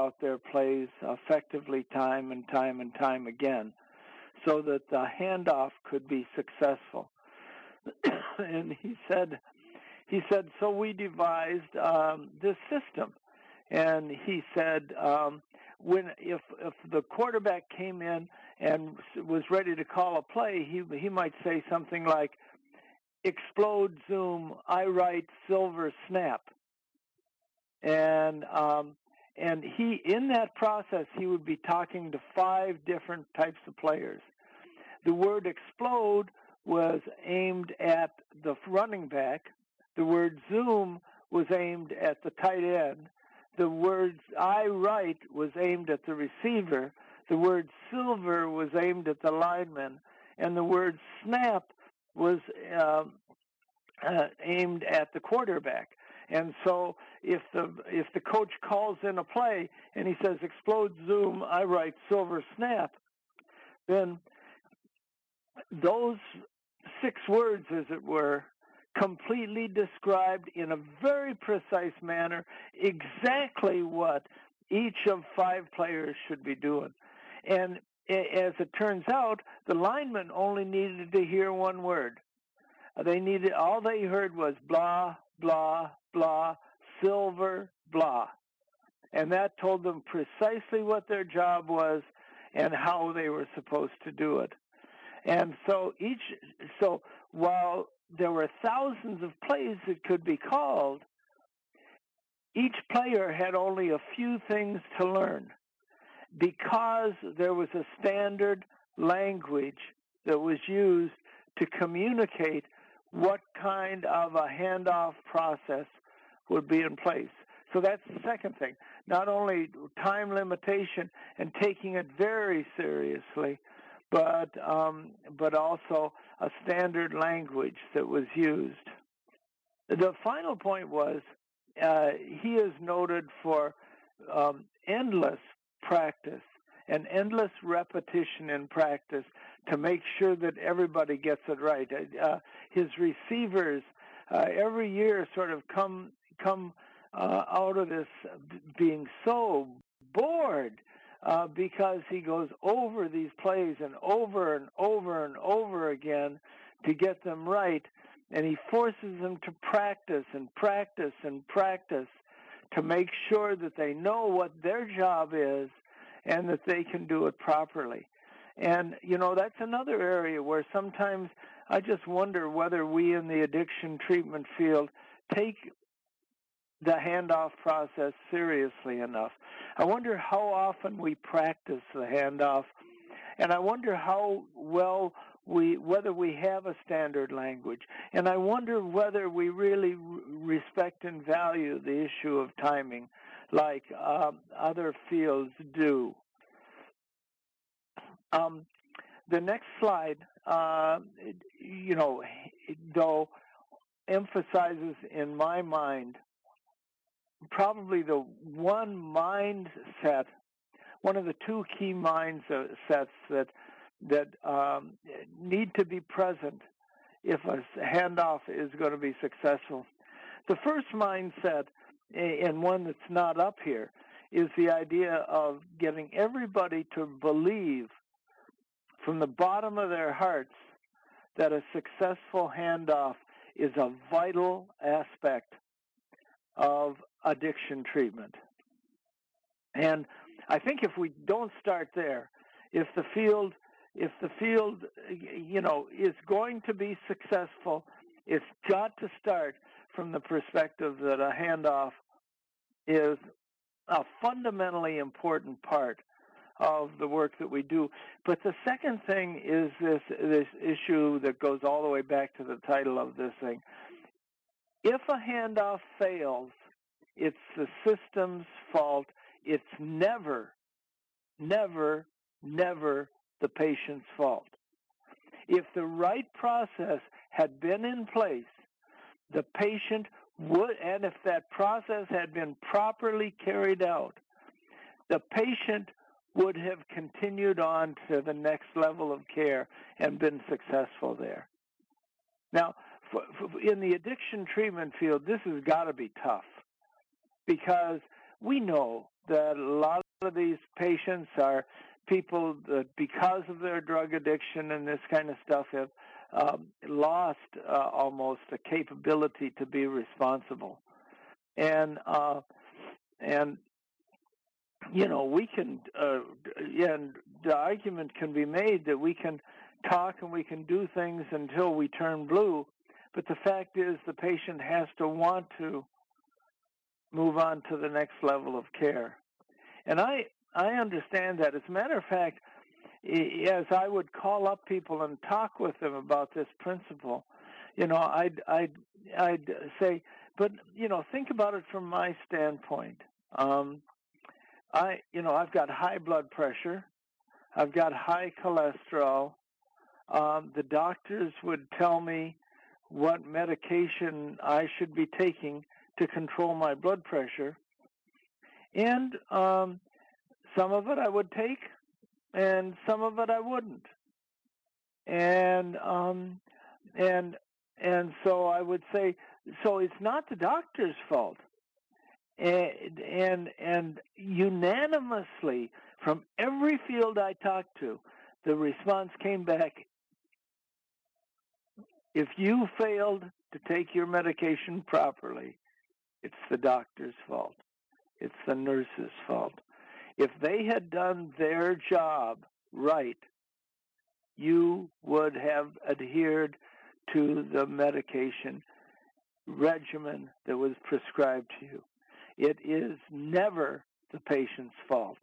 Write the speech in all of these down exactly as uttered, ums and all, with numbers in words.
out their plays effectively time and time and time again so that the handoff could be successful. And he said, he said, so we devised um, this system. And he said, um, when if if the quarterback came in and was ready to call a play, he he might say something like, "Explode, zoom, I write, silver, snap." And um, and he in that process he would be talking to five different types of players. The word explode was aimed at the running back. The word zoom was aimed at the tight end. The word I write was aimed at the receiver. The word silver was aimed at the lineman. And the word snap was uh, uh, aimed at the quarterback. And so if the if the coach calls in a play and he says, explode, zoom, I write, silver, snap, then those six words, as it were, completely described in a very precise manner exactly what each of five players should be doing. And as it turns out, the linemen only needed to hear one word. They needed, all they heard was blah, blah, blah, silver, blah. And that told them precisely what their job was and how they were supposed to do it. And so each, so while there were thousands of plays that could be called, each player had only a few things to learn because there was a standard language that was used to communicate what kind of a handoff process would be in place. So that's the second thing. Not only time limitation and taking it very seriously, but um, but also a standard language that was used. The final point was uh, he is noted for um, endless practice and endless repetition in practice to make sure that everybody gets it right. Uh, his receivers uh, every year sort of come come uh, out of this being so bored uh, because he goes over these plays and over and over and over again to get them right, and he forces them to practice and practice and practice to make sure that they know what their job is and that they can do it properly. And, you know, that's another area where sometimes I just wonder whether we in the addiction treatment field take the handoff process seriously enough. I wonder how often we practice the handoff, and I wonder how well we, whether we have a standard language, and I wonder whether we really respect and value the issue of timing like um, other fields do. Um, the next slide, uh, you know, though, emphasizes in my mind probably the one mindset, one of the two key mindsets that that um, need to be present if a handoff is going to be successful. The first mindset, and one that's not up here, is the idea of getting everybody to believe from the bottom of their hearts that a successful handoff is a vital aspect of addiction treatment. And I think if we don't start there, if the field, if the field, you know, is going to be successful, it's got to start from the perspective that a handoff is a fundamentally important part of the work that we do. But the second thing is this this issue that goes all the way back to the title of this thing. If a handoff fails, it's the system's fault. It's never, never, never the patient's fault. If the right process had been in place, the patient would, and if that process had been properly carried out, the patient would have continued on to the next level of care and been successful there. Now, for, for, in the addiction treatment field, this has got to be tough because we know that a lot of these patients are people that, because of their drug addiction and this kind of stuff, have um, lost uh, almost the capability to be responsible. And uh, and you know, we can, uh, and the argument can be made that we can talk and we can do things until we turn blue, but the fact is the patient has to want to move on to the next level of care. And I, I understand that. As a matter of fact, as I would call up people and talk with them about this principle, you know, I'd, I'd, I'd say, but, you know, think about it from my standpoint. Um, I, you know, I've got high blood pressure. I've got high cholesterol. Um, the doctors would tell me what medication I should be taking to control my blood pressure. And um, some of it I would take, and some of it I wouldn't. And um, and and so I would say, so it's not the doctor's fault. And, and and unanimously from every field I talked to, the response came back: if you failed to take your medication properly, it's the doctor's fault. It's the nurse's fault. If they had done their job right, you would have adhered to the medication regimen that was prescribed to you. It is never the patient's fault.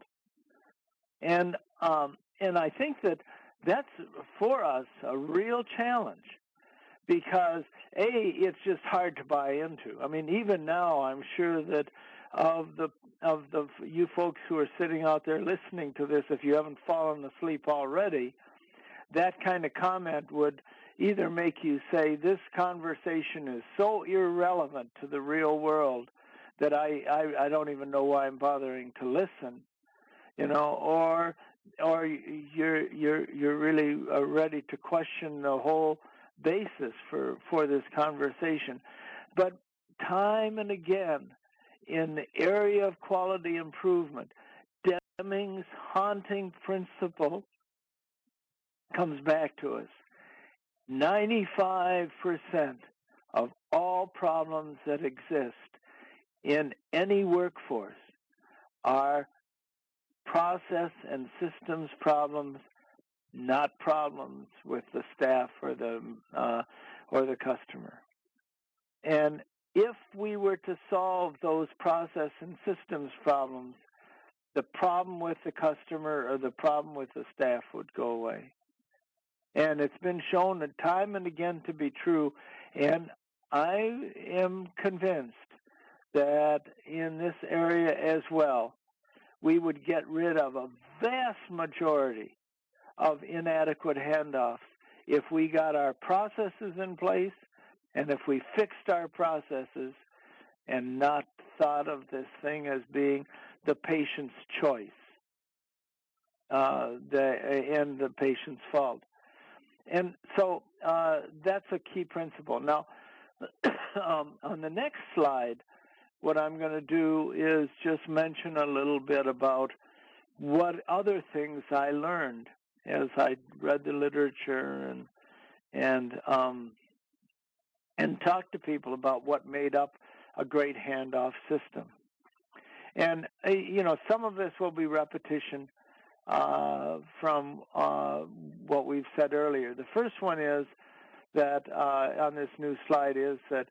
And um, and I think that that's, for us, a real challenge because, A, it's just hard to buy into. I mean, even now, I'm sure that of the of the you folks who are sitting out there listening to this, if you haven't fallen asleep already, that kind of comment would either make you say, this conversation is so irrelevant to the real world that I, I, I don't even know why I'm bothering to listen, you know, or or you're you're you're really ready to question the whole basis for, for this conversation. But time and again, in the area of quality improvement, Deming's haunting principle comes back to us. ninety-five percent of all problems that exist in any workforce are process and systems problems, not problems with the staff or the uh, or the customer. And if we were to solve those process and systems problems, the problem with the customer or the problem with the staff would go away. And it's been shown time and again to be true. And I am convinced that in this area as well, we would get rid of a vast majority of inadequate handoffs if we got our processes in place and if we fixed our processes and not thought of this thing as being the patient's choice uh, the, and the patient's fault. And so uh, that's a key principle. Now, um, on the next slide, what I'm going to do is just mention a little bit about what other things I learned as I read the literature and and um, and talked to people about what made up a great handoff system. And uh, you know, some of this will be repetition uh, from uh, what we've said earlier. The first one is that uh, on this new slide is that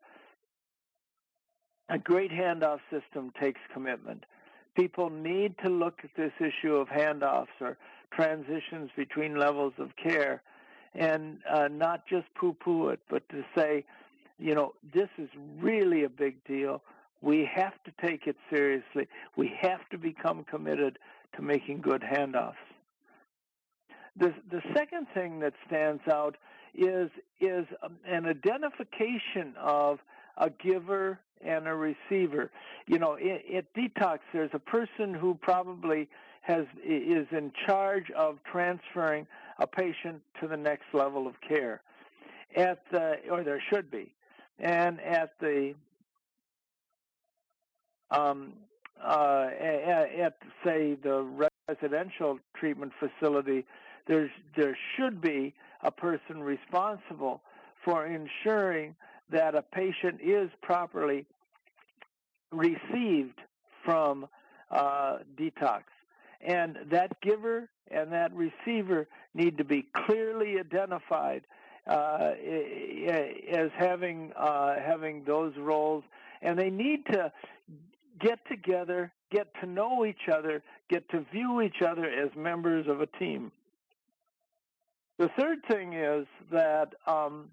a great handoff system takes commitment. People need to look at this issue of handoffs or transitions between levels of care and uh, not just poo-poo it, but to say, you know, this is really a big deal. We have to take it seriously. We have to become committed to making good handoffs. The, the second thing that stands out is, is an identification of a giver and a receiver. You know, at Detox, there's a person who probably has is in charge of transferring a patient to the next level of care. At the, or there should be, and at the um, uh, at, at, say, the residential treatment facility, there's, there should be a person responsible for ensuring that a patient is properly received from uh, detox. And that giver and that receiver need to be clearly identified uh, as having uh, having those roles, and they need to get together, get to know each other, get to view each other as members of a team. The third thing is that um,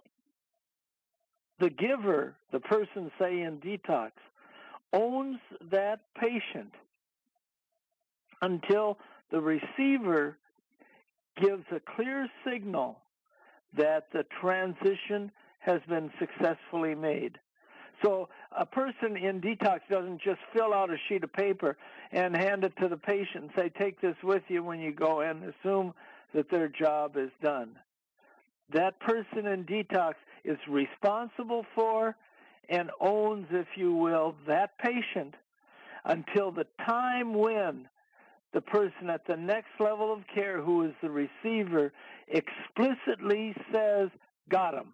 the giver, the person, say, in detox, owns that patient until the receiver gives a clear signal that the transition has been successfully made. So a person in detox doesn't just fill out a sheet of paper and hand it to the patient and say, take this with you when you go, and assume that their job is done. That person in detox is responsible for and owns, if you will, that patient until the time when the person at the next level of care, who is the receiver, explicitly says, got him.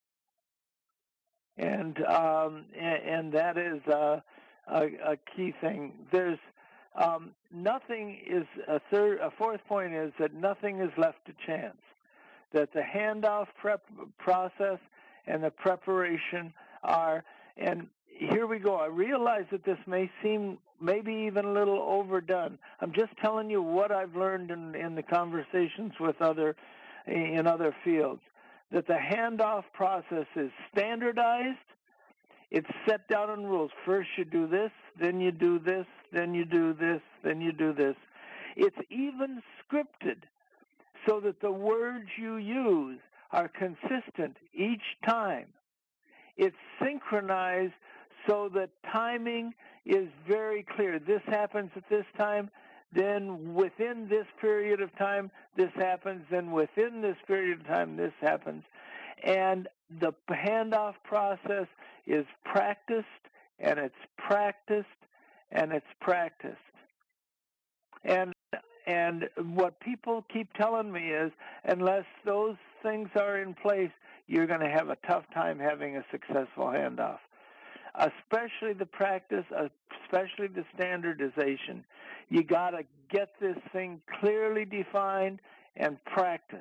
And um, and, and that is uh, a, a key thing. There's um, nothing is a third. A fourth point is that nothing is left to chance. That the handoff prep process and the preparation are. And here we go. I realize that this may seem maybe even a little overdone. I'm just telling you what I've learned in, in the conversations with other in other fields. That the handoff process is standardized. It's set down in rules. First you do this, then you do this, then you do this, then you do this. It's even scripted so that the words you use are consistent each time. It's synchronized so that timing is very clear. This happens at this time, then within this period of time, this happens, then within this period of time, this happens. And the handoff process is practiced, and it's practiced, and it's practiced. And and what people keep telling me is, unless those things are in place, you're going to have a tough time having a successful handoff. Especially the practice, especially the standardization. You got to get this thing clearly defined and practiced.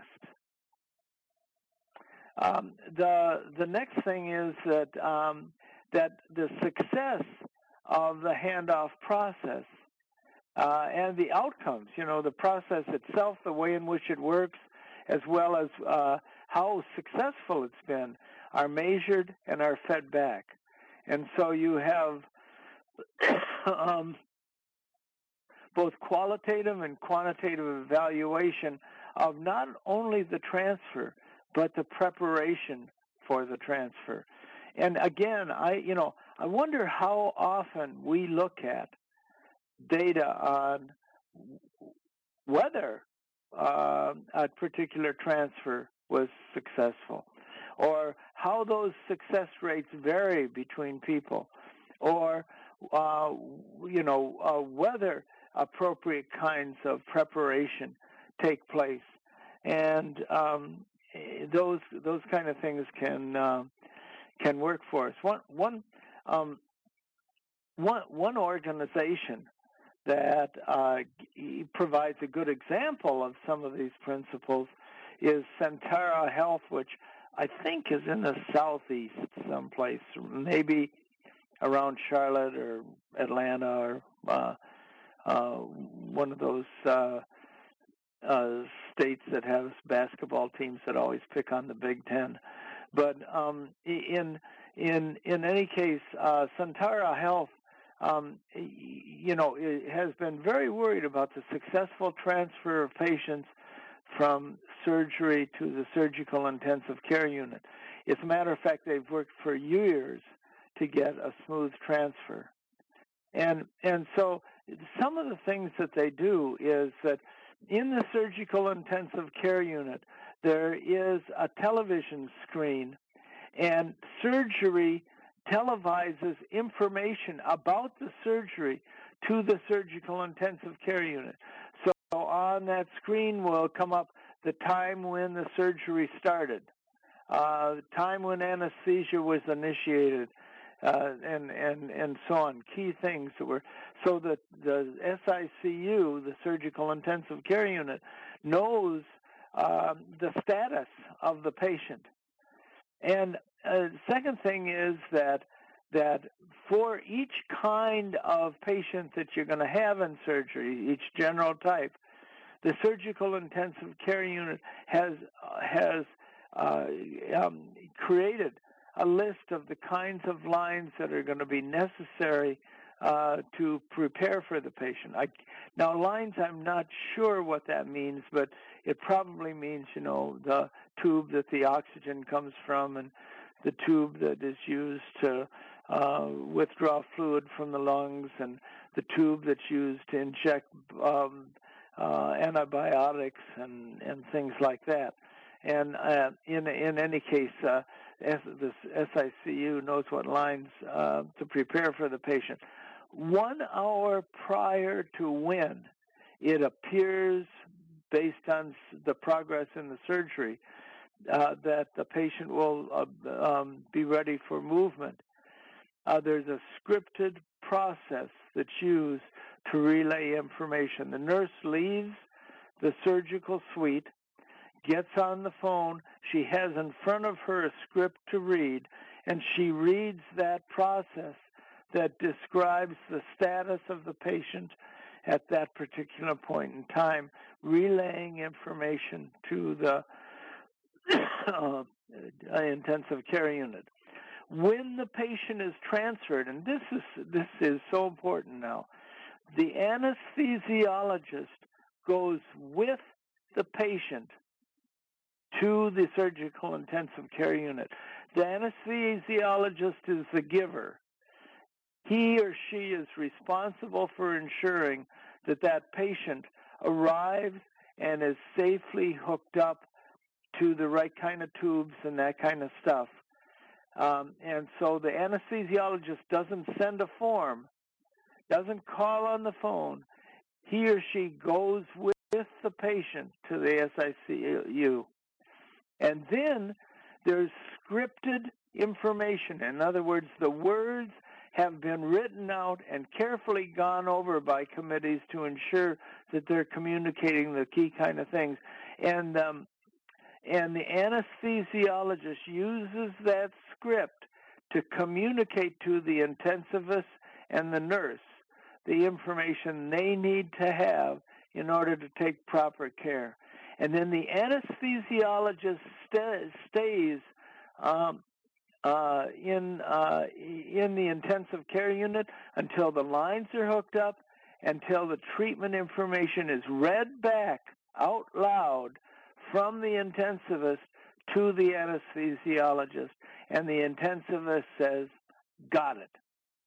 Um, the the next thing is that um, that the success of the handoff process uh, and the outcomes, you know, the process itself, the way in which it works, as well as uh, how successful it's been, are measured and are fed back. And so you have um, both qualitative and quantitative evaluation of not only the transfer, but the preparation for the transfer. And again, I, you know, I wonder how often we look at data on whether uh, a particular transfer was successful, or how those success rates vary between people, or, uh, you know, uh, whether appropriate kinds of preparation take place. And um, those those kind of things can uh, can work for us. One one um, one one organization that uh, provides a good example of some of these principles is Sentara Health, which I think is in the southeast someplace, maybe around Charlotte or Atlanta or uh, uh, one of those uh, uh, states that has basketball teams that always pick on the Big Ten. But um, in in in any case, uh, Sentara Health, um, you know, has been very worried about the successful transfer of patients from surgery to the surgical intensive care unit. As a matter of fact, they've worked for years to get a smooth transfer. And and so some of the things that they do is that in the surgical intensive care unit, there is a television screen, and surgery televises information about the surgery to the surgical intensive care unit. So on that screen will come up the time when the surgery started, uh, time when anesthesia was initiated, uh, and, and, and so on, key things that were, so that the S I C U, the surgical intensive care unit, knows uh, the status of the patient. And uh, second thing is that that for each kind of patient that you're going to have in surgery, each general type, the surgical intensive care unit has has uh, um, created a list of the kinds of lines that are going to be necessary uh, to prepare for the patient. I, now, lines, I'm not sure what that means, but it probably means, you know, the tube that the oxygen comes from and the tube that is used to uh, withdraw fluid from the lungs and the tube that's used to inject um, uh, antibiotics and, and things like that. And uh, in in any case, uh, S, the S I C U knows what lines uh, to prepare for the patient. One hour prior to when it appears, based on the progress in the surgery, uh, that the patient will uh, um, be ready for movement, uh, there's a scripted process that's used to relay information. The nurse leaves the surgical suite, gets on the phone, she has in front of her a script to read, and she reads that process that describes the status of the patient at that particular point in time, relaying information to the uh, intensive care unit. When the patient is transferred, and this is this is so important now, the anesthesiologist goes with the patient to the surgical intensive care unit. The anesthesiologist is the giver. He or she is responsible for ensuring that that patient arrives and is safely hooked up to the right kind of tubes and that kind of stuff. Um, and so the anesthesiologist doesn't send a form, doesn't call on the phone. He or she goes with the patient to the S I C U. And then there's scripted information. In other words, the words have been written out and carefully gone over by committees to ensure that they're communicating the key kind of things. And um, and the anesthesiologist uses that script to communicate to the intensivist and the nurse the information they need to have in order to take proper care. And then the anesthesiologist st- stays um, uh, in uh, in the intensive care unit until the lines are hooked up, until the treatment information is read back out loud from the intensivist to the anesthesiologist, and the intensivist says, "Got it."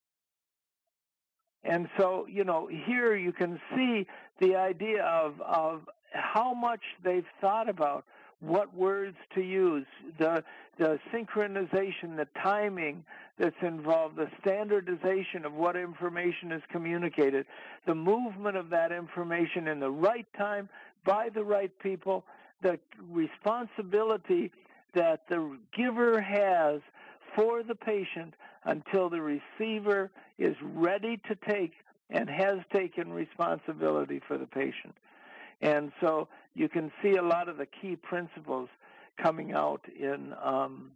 And so, you know, here you can see the idea of of how much they've thought about what words to use, the the synchronization, the timing that's involved, the standardization of what information is communicated, the movement of that information in the right time by the right people, the responsibility that the giver has for the patient until the receiver is ready to take and has taken responsibility for the patient. And so you can see a lot of the key principles coming out in um,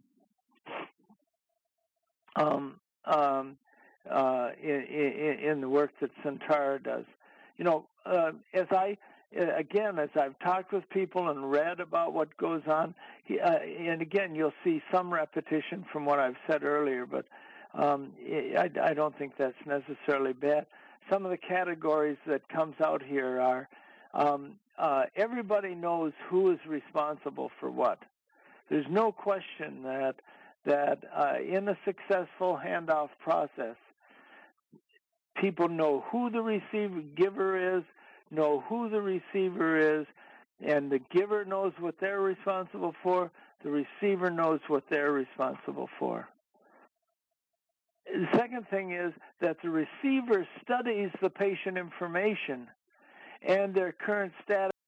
um, um, uh, in, in, in the work that Centara does. You know, uh, as I again, as I've talked with people and read about what goes on, uh, and again, you'll see some repetition from what I've said earlier, but um, I, I don't think that's necessarily bad. Some of the categories that comes out here are um, uh, everybody knows who is responsible for what. There's no question that that uh, in a successful handoff process, people know who the receiver giver is, know who the receiver is, and the giver knows what they're responsible for, the receiver knows what they're responsible for. The second thing is that the receiver studies the patient information and their current status